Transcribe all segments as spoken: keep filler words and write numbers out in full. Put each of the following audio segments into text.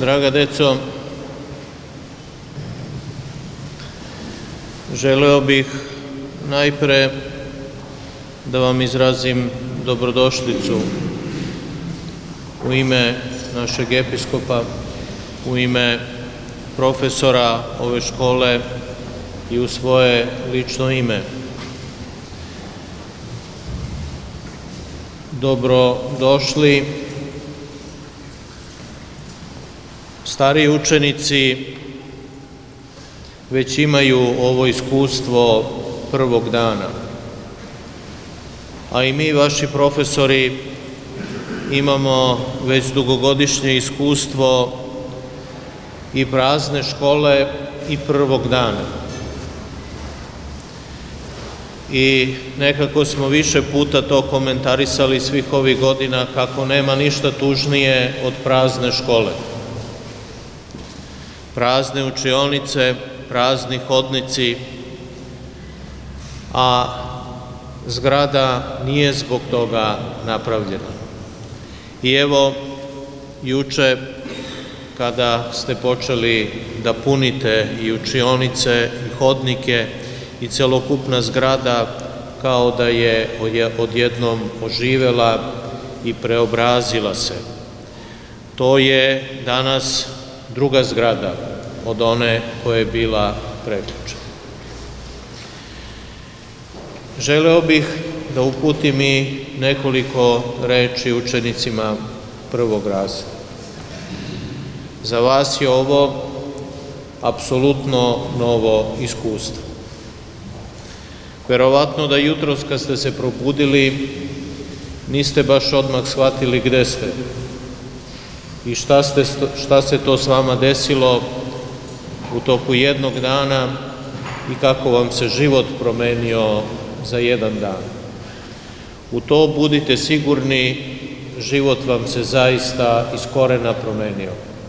Draga deco, želeo bih najpre da vam izrazim dobrodošlicu u ime našeg episkopa, u ime profesora ove škole i u svoje lično ime. Dobrodošli stariji učenici, već imaju ovo iskustvo prvog dana, a i mi, vaši profesori, imamo već dugogodišnje iskustvo i prazne škole i prvog dana. I nekako smo više puta to komentarisali svih ovih godina kako nema ništa tužnije od prazne škole. Prazne učionice, prazni hodnici, a zgrada nije zbog toga napravljena. I evo, juče, kada ste počeli da punite i učionice, i hodnike, i celokupna zgrada kao da je odjednom oživela i preobrazila se. To je danas druga zgrada od one koja je bila prekjuče. Želeo bih da uputim i nekoliko reči učenicima prvog razreda. Za vas je ovo apsolutno novo iskustvo. Verovatno da jutros kad ste se probudili niste baš odmah shvatili gde ste i šta, ste, šta se to s vama desilo u toku jednog dana i kako vam se život promenio za jedan dan. U to budite sigurni, život vam se zaista iz korena promenio.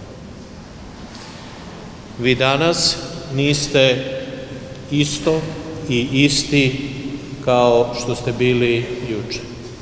Vi danas niste isto i isti kao što ste bili juče.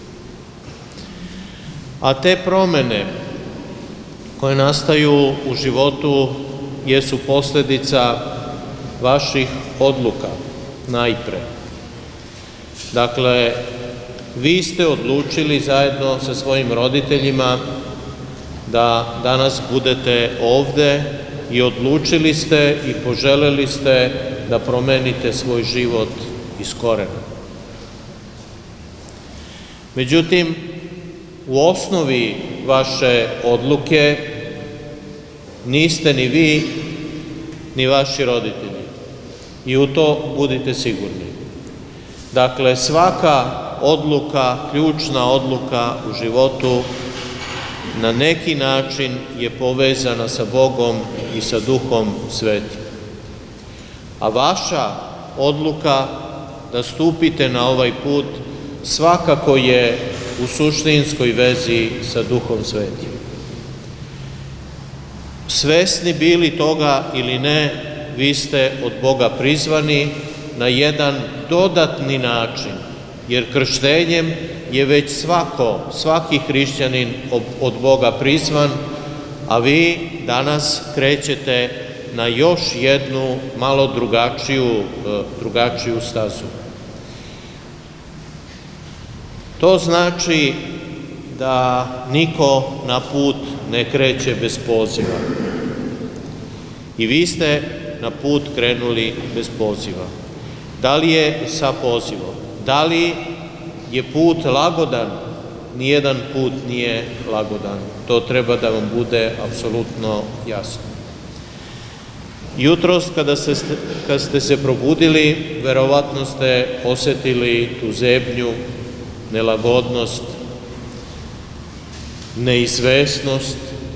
A te promene koje nastaju u životu jesu posljedica vaših odluka najpre. Dakle, vi ste odlučili zajedno sa svojim roditeljima da danas budete ovde i odlučili ste i poželeli ste da promenite svoj život iz korena. Međutim, u osnovi vaše odluke niste ni vi, ni vaši roditelji. I u to budite sigurni. Dakle, svaka odluka, ključna odluka u životu na neki način je povezana sa Bogom i sa Duhom Svetim. A vaša odluka da stupite na ovaj put svakako je u suštinskoj vezi sa Duhom Svetim. Svesni bili toga ili ne, vi ste od Boga prizvani na jedan dodatni način, jer krštenjem je već svako, svaki hrišćanin od Boga prizvan, a vi danas krećete na još jednu malo drugačiju, drugačiju stazu. To znači da niko na put ne kreće bez poziva. I vi ste na put krenuli bez poziva. Da li je sa pozivom? Da li je put lagodan? Nijedan put nije lagodan. To treba da vam bude apsolutno jasno. Jutros kada ste, kad ste se probudili, verovatno ste osetili tu zebnju, nelagodnost, neizvesnost,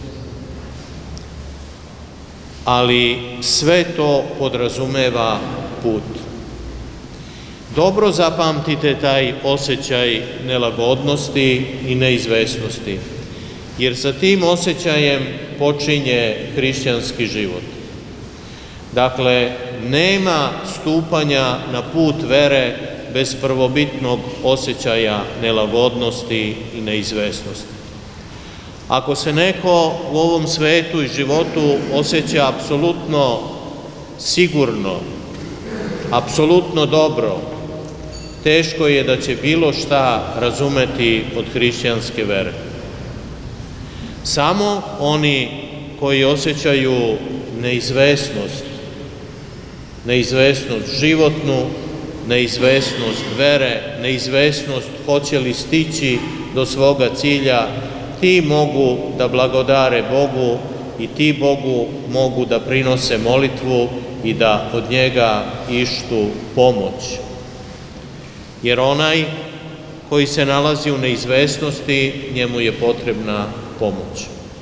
ali sve to podrazumeva put. Dobro zapamtite taj osjećaj nelagodnosti i neizvesnosti, jer sa tim osjećajem počinje hrišćanski život. Dakle, nema stupanja na put vere bez prvobitnog osjećaja nelagodnosti i neizvesnosti. Ako se neko u ovom svetu i životu osjeća apsolutno sigurno, apsolutno dobro, teško je da će bilo šta razumeti od hrišćanske vere. Samo oni koji osjećaju neizvesnost, neizvesnost životnu, neizvesnost vere, neizvesnost hoće li stići do svoga cilja, ti mogu da blagodare Bogu i ti Bogu mogu da prinose molitvu i da od njega ištu pomoć. Jer onaj koji se nalazi u neizvesnosti, njemu je potrebna pomoć.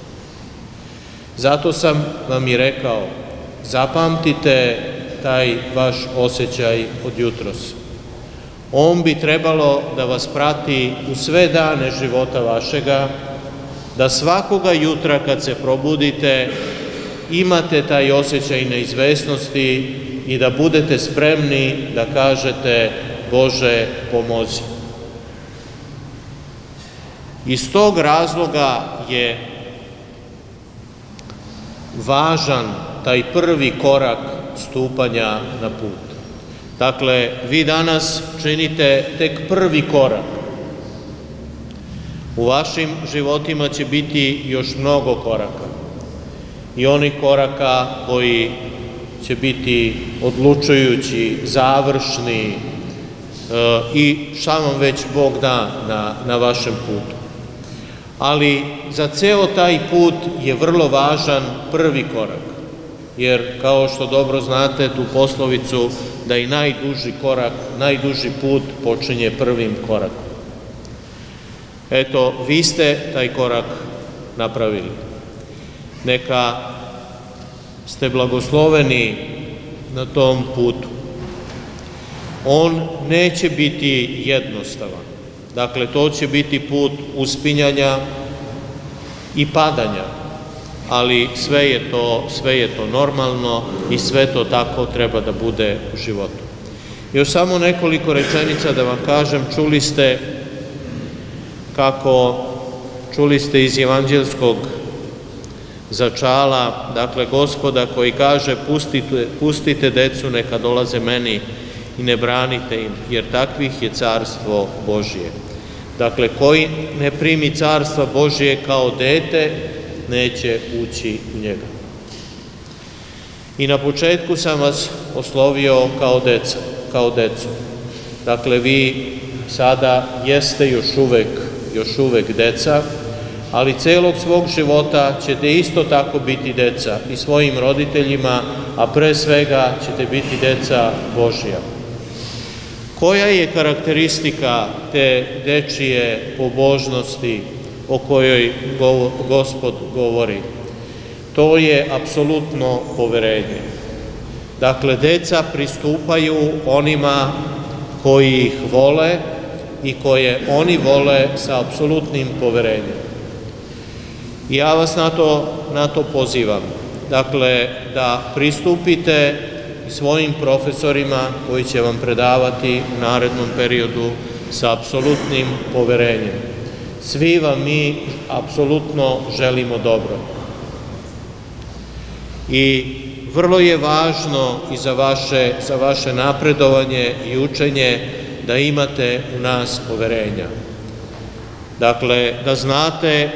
Zato sam vam i rekao, zapamtite taj vaš osjećaj od jutros. On bi trebalo da vas prati u sve dane života vašega, da svakoga jutra kad se probudite imate taj osjećaj neizvesnosti i da budete spremni da kažete Bože, pomozi. Iz tog razloga je važan taj prvi korak stupanja na put. Dakle, vi danas činite tek prvi korak. U vašim životima će biti još mnogo koraka. I onih koraka koji će biti odlučujući, završni i šta vam već Bog da na, na vašem putu. Ali za ceo taj put je vrlo važan prvi korak. Jer, kao što dobro znate tu poslovicu, da i najduži korak, najduži put počinje prvim korakom. Eto, vi ste taj korak napravili. Neka ste blagosloveni na tom putu. On neće biti jednostavan. Dakle, to će biti put uspinjanja i padanja, ali sve je to, sve je to normalno i sve to tako treba da bude u životu. Još samo nekoliko rečenica da vam kažem, čuli ste kako, čuli ste iz evanđelskog začala, dakle, Gospoda koji kaže pustite, pustite decu neka dolaze meni i ne branite im, jer takvih je carstvo Božije. Dakle, koji ne primi carstva Božije kao dete, neće ući u njega. I na početku sam vas oslovio kao deca, kao decu. Dakle, vi sada jeste još uvek, još uvek deca, ali celog svog života ćete isto tako biti deca i svojim roditeljima, a pre svega ćete biti deca Božja. Koja je karakteristika te dečije pobožnosti o kojoj Gospod govori? To je apsolutno poverenje. Dakle, deca pristupaju onima koji ih vole i koje oni vole sa apsolutnim poverenjem. I ja vas na to, na to pozivam. Dakle, da pristupite svojim profesorima koji će vam predavati u narednom periodu sa apsolutnim poverenjem. Svi vam mi apsolutno želimo dobro. I vrlo je važno i za vaše, za vaše napredovanje i učenje da imate u nas poverenja. Dakle, da znate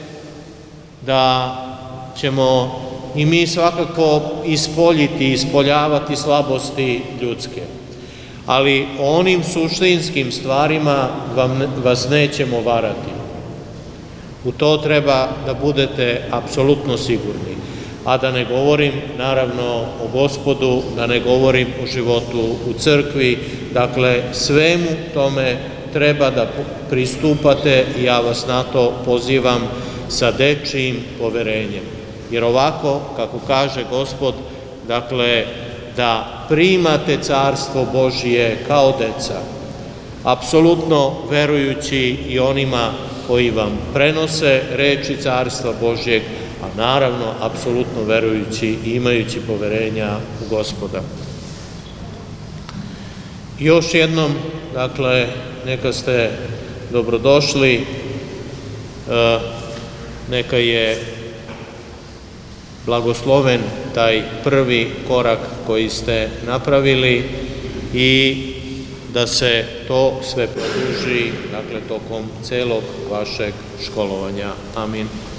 da ćemo i mi svakako ispoljiti, ispoljavati slabosti ljudske. Ali o onim suštinskim stvarima vam, vas nećemo varati. U to treba da budete apsolutno sigurni. A da ne govorim, naravno, o Gospodu, da ne govorim o životu u crkvi. Dakle, svemu tome treba da pristupate i ja vas na to pozivam sa dečijim poverenjem. Jer ovako, kako kaže Gospod, dakle, da primate carstvo Božije kao deca, apsolutno verujući i onima koji vam prenose reči carstva Božijeg, a naravno, apsolutno verujući i imajući poverenja u Gospoda. Još jednom, dakle, neka ste dobrodošli. neka je blagosloven taj prvi korak koji ste napravili i da se to sve produži, dakle, tokom celog vašeg školovanja. Amin.